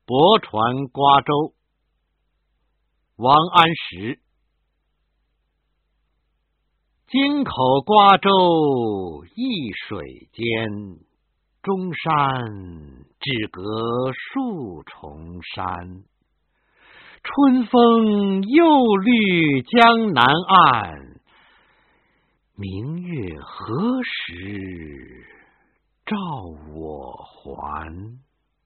泊船瓜洲，王安石。京口瓜洲一水间，中山只隔数重山。春风又绿江南岸，明月何时照我还？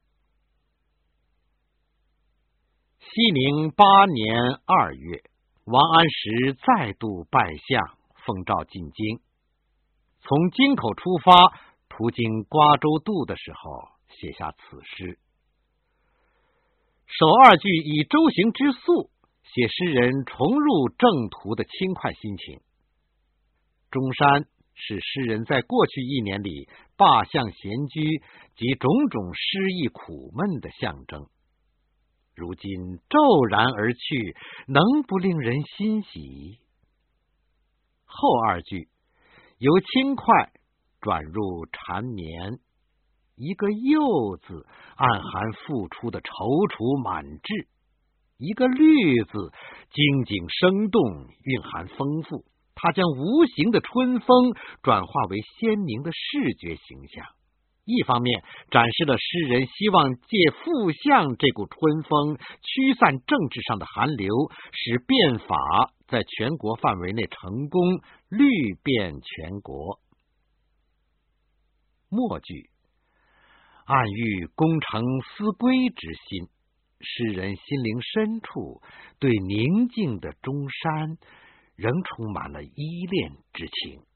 熙宁8年2月，王安石再度拜相，奉诏进京。从京口出发，途经瓜州渡的时候，写下此诗。首2句以周行之速，写诗人重入正途的轻快心情。中山是诗人在过去1年里罢相闲居及种种失意苦闷的象征。如今骤然而去，能不令人欣喜？后2句由轻快转入缠绵，一个又字暗含付出的踌躇满志，一个虑字精警生动，蕴含丰富，它将无形的春风转化为鲜明的视觉形象。一方面展示了诗人希望借复相这股春风驱散政治上的寒流，使变法在全国范围内成功，虑遍全国。末句暗喻功成思归之心，诗人心灵深处对宁静的中山仍充满了依恋之情。